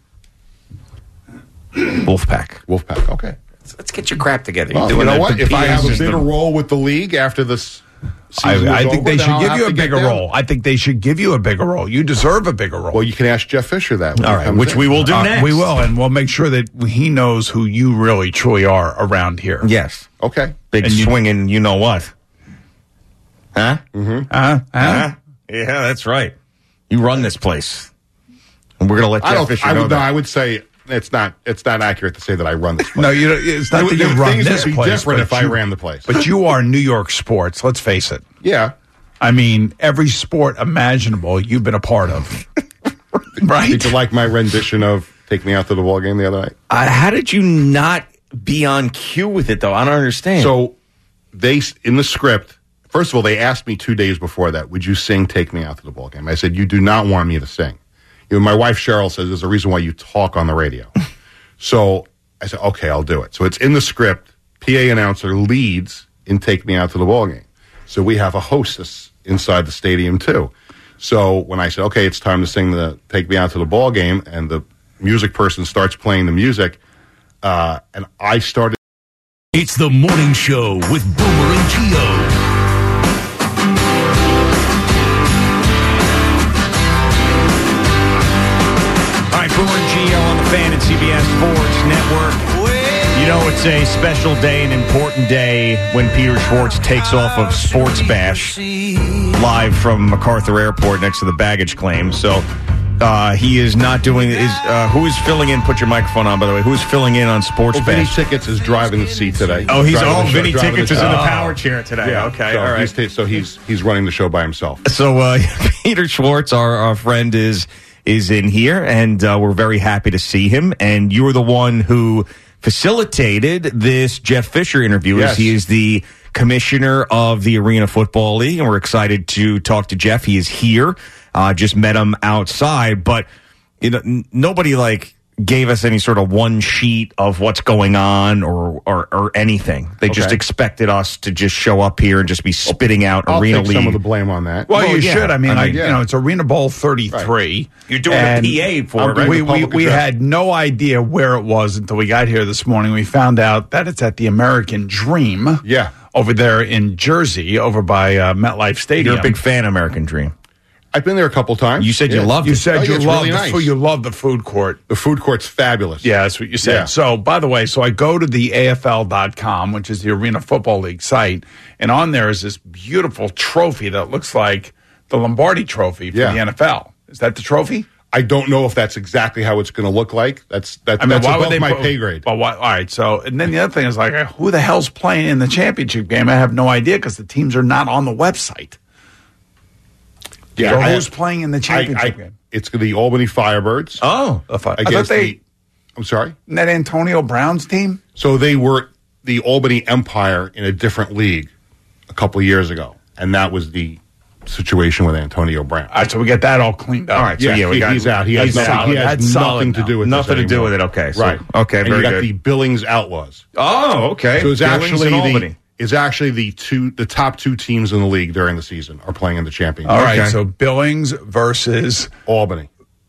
Wolfpack. Okay, let's get your crap together. Well, you know what? If I have a bigger role with the league after this. I think they should give you a bigger role. I think they should give you a bigger role. You deserve a bigger role. Well, you can ask Jeff Fisher that. All right, which we will do next. We will, and we'll make sure that he knows who you really, truly are around here. Yes. Okay. Big swinging, you know what? Huh? Mm-hmm. Yeah, that's right. You run this place. And we're going to let Jeff Fisher know that. I would say it's not accurate to say that I run this place. No, it's not that you run this place. It would be different if I ran the place. But you are New York sports, let's face it. Yeah. I mean, every sport imaginable you've been a part of. Right? Did you like my rendition of Take Me Out to the Ball Game the other night? How did you not be on cue with it, though? I don't understand. So, in the script, first of all, they asked me 2 days before that, would you sing Take Me Out to the Ball Game? I said, you do not want me to sing. My wife, Cheryl, says there's a reason why you talk on the radio. So I said, okay, I'll do it. So it's in the script. PA announcer leads in Take Me Out to the Ball Game. So we have a hostess inside the stadium, too. So when I said, okay, it's time to sing the Take Me Out to the Ball Game, and the music person starts playing the music, and I started. It's the morning show with Boomer and Gio. right, Boomer and Gio on the Fan and CBS Sports Network. You know, it's a special day, an important day when Peter Schwartz takes off of Sports Bash live from MacArthur Airport next to the baggage claim. So he is not doing who is filling in? Put your microphone on, by the way. Who is filling in on Sports Bash? Vinny Tickets is driving the seat today. Oh, Vinny Tickets is in the power chair today. Yeah, okay, so all right. He's running the show by himself. So Peter Schwartz, our friend, is in here, and we're very happy to see him. And you were the one who facilitated this Jeff Fisher interview. Yes. He is the commissioner of the Arena Football League, and we're excited to talk to Jeff. He is here. Just met him outside, but nobody gave us any sort of one sheet of what's going on or anything. They just expected us to just show up here and just be spitting out I'll Arena take League. some of the blame on that. Well, you should. I mean, it's Arena Bowl 33. Right. You're doing a PA for it, right? We had no idea where it was until we got here this morning. We found out that it's at the American Dream. Yeah. Over there in Jersey, over by MetLife Stadium. You're a big fan of American Dream. I've been there a couple times. You said you loved it. You said you loved really food. You love the food court. The food court's fabulous. Yeah, that's what you said. Yeah. So, by the way, I go to the AFL.com, which is the Arena Football League site, and on there is this beautiful trophy that looks like the Lombardi Trophy for the NFL. Is that the trophy? I don't know if that's exactly how it's going to look like. That's above my pay grade. Well, all right. So, and then the other thing is who the hell's playing in the championship game? I have no idea because the teams are not on the website. Yeah, so who's playing in the championship game? It's the Albany Firebirds. Oh, I thought I'm sorry? Isn't that Antonio Brown's team? So they were the Albany Empire in a different league a couple of years ago, and that was the situation with Antonio Brown. All right, so we get that all cleaned up. All right, so he's out. He has nothing to do with nothing this to do with it. Okay, so, right? Okay, and very you got good. the Billings Outlaws. Oh, okay. So it's Billings actually and Albany. the top two teams in the league during the season are playing in the championship. All right, so Billings versus Albany.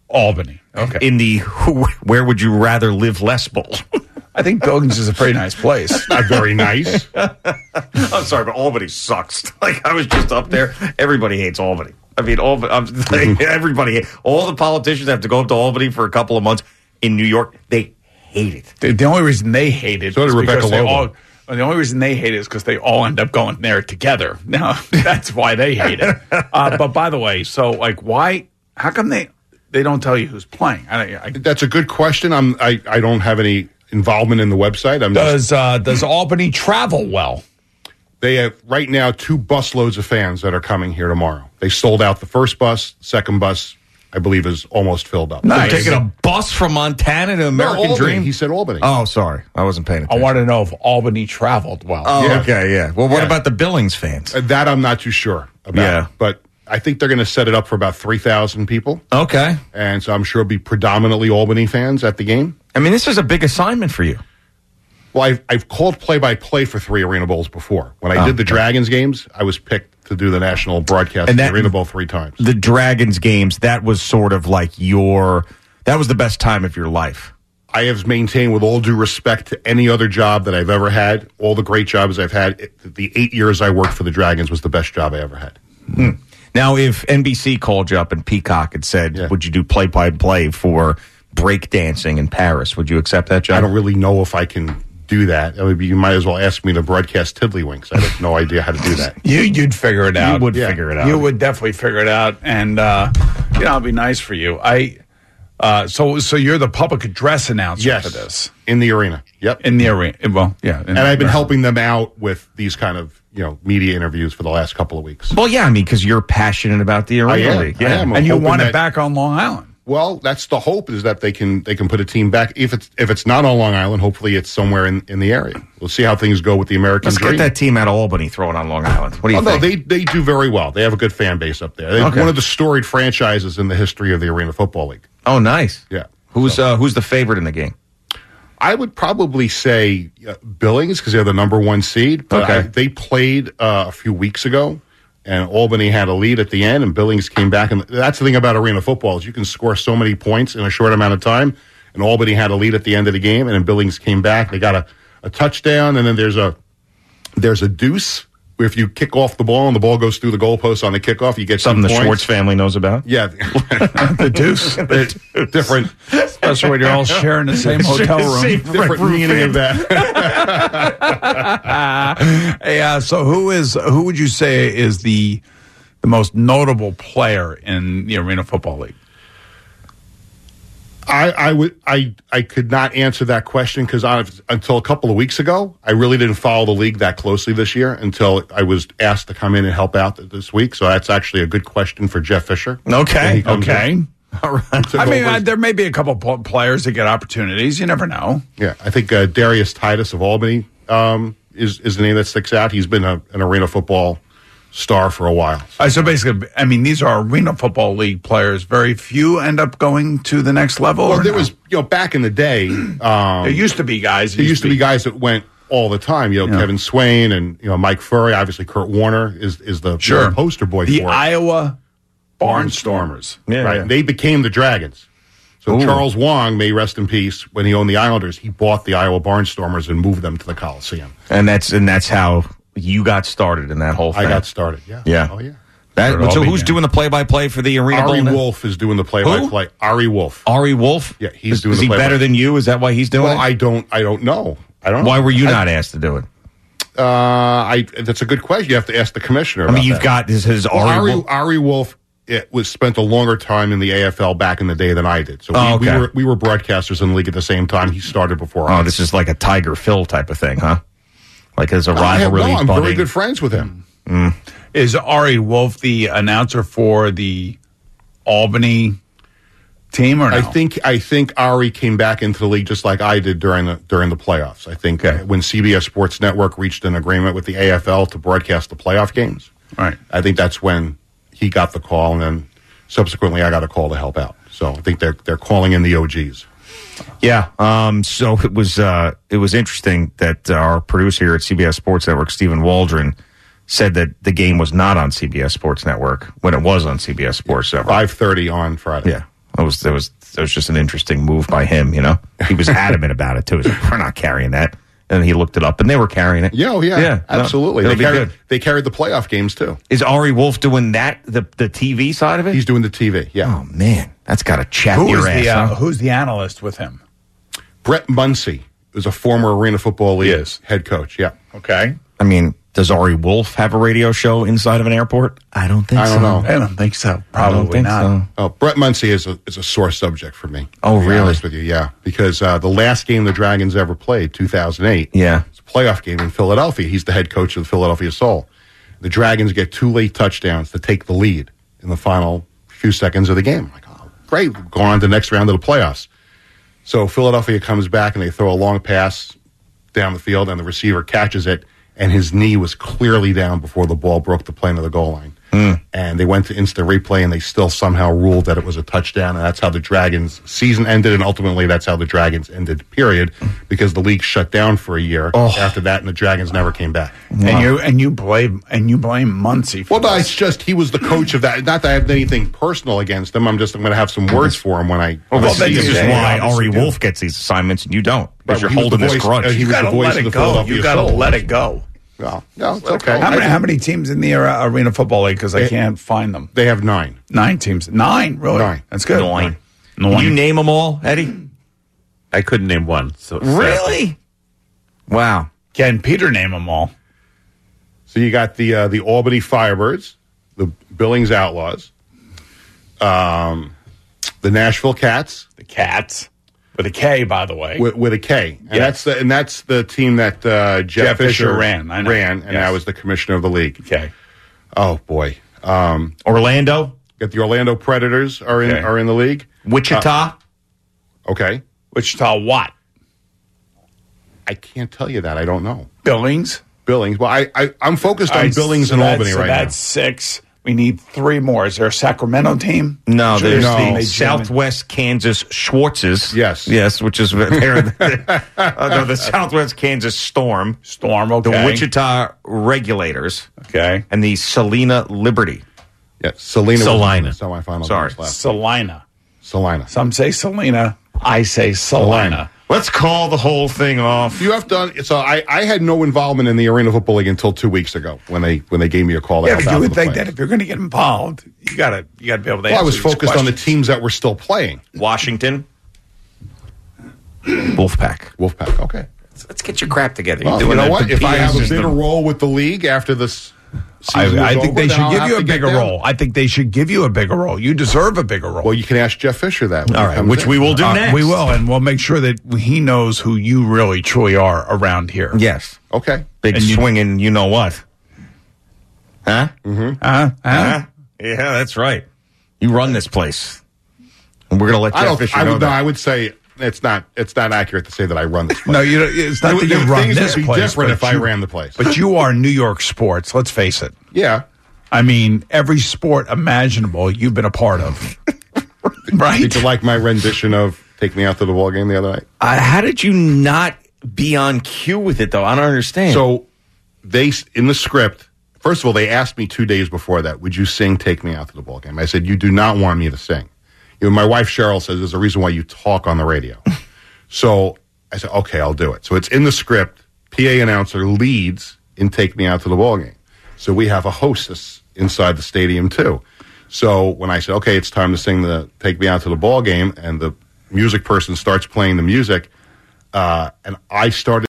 Okay. In the where would you rather live less bowl? I think Billings is a pretty nice place. Not very nice. I'm sorry, but Albany sucks. I was just up there. Everybody hates Albany. I mean, everybody. All the politicians have to go up to Albany for a couple of months. In New York, they hate it. The only reason they hate it so did Rebecca Lobo. The only reason they hate it is because they all end up going there together. Now, that's why they hate it. But by the way, why? How come they don't tell you who's playing? That's a good question. I don't have any involvement in the website. Does Albany travel well? They have right now 2 busloads of fans that are coming here tomorrow. They sold out the first bus. Second bus, I believe, is almost filled up. Nice. They're taking a bus from Montana to American Dream? He said Albany. Oh, sorry. I wasn't paying attention. I want to know if Albany traveled well. Oh, yeah. Okay, yeah. Well, what about the Billings fans? That I'm not too sure about. Yeah. But I think they're going to set it up for about 3,000 people. Okay. And so I'm sure it'll be predominantly Albany fans at the game. I mean, this is a big assignment for you. Well, I've called play-by-play for 3 Arena Bowls before. When I did the Dragons games, I was picked to do the national broadcast of the Arena Bowl 3 times. The Dragons games, that was sort of like that was the best time of your life. I have maintained, with all due respect to any other job that I've ever had, all the great jobs I've had, the 8 years I worked for the Dragons was the best job I ever had. Now, if NBC called you up and Peacock had said, would you do play-by-play for breakdancing in Paris, would you accept that job? I don't really know if I can do that. You might as well ask me to broadcast Tiddlywinks. I have no idea how to do that. You'd figure it out. You would figure it out. You would definitely figure it out, and it'd be nice for you. So you're the public address announcer for this in the arena. Yep, in the arena. Well, yeah, and I've been helping them out with these kind of media interviews for the last couple of weeks. Well, yeah, I mean, because you're passionate about the Arena League, I am. And you want it back on Long Island. Well, that's the hope, is that they can put a team back. If it's not on Long Island, hopefully it's somewhere in the area. We'll see how things go with the American Dream. Let's get that team out of Albany, throw it on Long Island. What do you think? No, they do very well. They have a good fan base up there. They're one of the storied franchises in the history of the Arena Football League. Oh, nice. Yeah. Who's the favorite in the game? I would probably say Billings, because they're the number 1 seed. But they played a few weeks ago, and Albany had a lead at the end, and Billings came back. And that's the thing about Arena Football, is you can score so many points in a short amount of time. And Albany had a lead at the end of the game, and then Billings came back. They got a touchdown, and then there's a deuce if you kick off the ball and the ball goes through the goalpost on the kickoff, you get something 2 the points. Schwartz family knows about. Yeah, the deuce. Different, especially when you're all sharing the same hotel room. Different meaning of that. Hey, so who would you say is the most notable player in the Arena Football League? I could not answer that question because until a couple of weeks ago, I really didn't follow the league that closely this year until I was asked to come in and help out this week. So that's actually a good question for Jeff Fisher. Okay. All right. I mean, there may be a couple players that get opportunities. You never know. Yeah, I think Darius Titus of Albany is the name that sticks out. He's been an Arena Football star for a while. So basically, I mean, these are Arena Football League players. Very few end up going to the next level. Well, there was, back in the day, there used to be guys. There used to be guys that went all the time. Kevin Swain and Mike Furry. Obviously, Kurt Warner is the poster boy. The for it. Iowa Barnstormers. Right. They became the Dragons. So Charles Wong, may rest in peace, when he owned the Islanders, he bought the Iowa Barnstormers and moved them to the Coliseum. And that's how you got started in that whole thing. I got started. Yeah. Yeah. Oh yeah. So who's doing the play-by-play for the Arena Bowl? Ari Wolf is doing the play-by-play. Ari Wolf. Ari Wolf? Yeah, he's doing Is the he play-by-play. better than you? Is that why he's doing Well, it? I don't know. Why were you not asked to do it? That's a good question. You have to ask the commissioner. I mean, about you've that. got his Ari Wolf. Ari Wolf. It was spent a longer time in the AFL back in the day than I did. So we were broadcasters in the league at the same time. He started before. Oh, this is like a Tiger Phil type of thing, huh? Like as a rivalry. I'm budding. very good friends with him. Is Ari Wolf the announcer for the Albany team or no? I think Ari came back into the league just like I did during the playoffs. I think when CBS Sports Network reached an agreement with the AFL to broadcast the playoff games. Right. I think that's when he got the call, and then subsequently I got a call to help out. So I think they're calling in the OGs. Yeah. So it was interesting that our producer here at CBS Sports Network, Stephen Waldron, said that the game was not on CBS Sports Network when it was on CBS Sports Network. 5:30 on Friday. Yeah. It was just an interesting move by him, He was adamant about it, too. He was like, we're not carrying that. And he looked it up, and they were carrying it. Yeah, absolutely. No, they carried the playoff games, too. Is Ari Wolf doing that, the TV side of it? He's doing the TV, yeah. Oh, man. That's got to chap your ass, huh? Who's the analyst with him? Brett Muncy is a former Arena Football League head coach, yeah. Okay. I mean, does Ari Wolf have a radio show inside of an airport? I don't think so. I don't know. I don't think so. Probably not. So. Oh, Brett Muncy is a sore subject for me. Oh, to be really? honest with you, yeah. Because the last game the Dragons ever played, 2008, yeah, it's a playoff game in Philadelphia. He's the head coach of the Philadelphia Soul. The Dragons get 2 late touchdowns to take the lead in the final few seconds of the game. I'm like, oh, great. Going on to the next round of the playoffs. So Philadelphia comes back and they throw a long pass down the field, and the receiver catches it, and his knee was clearly down before the ball broke the plane of the goal line. And they went to instant replay, and they still somehow ruled that it was a touchdown, and that's how the Dragons' season ended, and ultimately that's how the Dragons ended, period, because the league shut down for a year after that, and the Dragons never came back. And you blame Muncy for Well, it's just he was the coach of that. Not that I have anything personal against him. I'm going to have some words for him when I. This is why obviously Ari Wolf gets these assignments and you don't. Because Right, you're he was holding the this voice- grudge. he was the voice of the Philadelphia You got to Soul. let it go. No, it's okay. How many teams in the Arena Football League? Because I can't find them. They have 9. 9 teams. 9, really? 9. That's good. 9. Can you name them all, Eddie? I couldn't name one. So Really? Wow. Can Peter name them all? So you got the Albany Firebirds, the Billings Outlaws, the Nashville Cats, The Cats. With a K, by the way. with a K, and Yes. that's the team that Jeff Fisher ran. I know. and Yes. I was the commissioner of the league. Okay. Oh boy, Orlando? got the Orlando Predators are in the league. Wichita? Okay, Wichita what? I can't tell you that. I don't know. Billings. Billings. Well, I'm focused on Billings and Albany right now. That's 6. We need 3 more. Is there a Sacramento team? No, there's No. the Southwest Kansas Schwartzes. Yes, which is the Southwest Kansas Storm. Storm, okay. The Wichita Regulators. Okay. And the Salina Liberty. Yeah, Salina. Salina. Semifinal. Sorry. games last. Salina. Salina. Some say Salina. I say Salina. Let's call the whole thing off. You have done so. I had no involvement in the Arena Football League until 2 weeks ago when they gave me a call. Yeah, but you would think that if you're going to get involved, you gotta be able to. Well, I was focused on the teams that were still playing. Washington, Wolfpack. Okay, let's get your crap together. Well, you know what? If I have a bigger role with the league after this. I think they should give you a bigger role. I think they should give you a bigger role. You deserve a bigger role. Well, you can ask Jeff Fisher that. All right, which we will do next. We will, and we'll make sure that he knows who you really, truly are around here. Yes. Okay. Big swinging, you know what? Huh? Mm-hmm. Yeah, that's right. You run this place. And we're going to let Jeff Fisher know that. I would say it's not accurate to say that I run this place. No, it's not that you run this place. Things would be different if I ran the place. But you are New York sports, let's face it. Yeah. I mean, every sport imaginable you've been a part of. Right? Did you like my rendition of Take Me Out to the Ball Game the other night? How did you not be on cue with it, though? I don't understand. So, in the script, first of all, they asked me 2 days before that, would you sing Take Me Out to the Ball Game? I said, you do not want me to sing. My wife, Cheryl, says there's a reason why you talk on the radio. So I said, okay, I'll do it. So it's in the script. PA announcer leads in Take Me Out to the Ball Game. So we have a hostess inside the stadium, too. So when I said, okay, it's time to sing the Take Me Out to the Ball Game, and the music person starts playing the music, and I started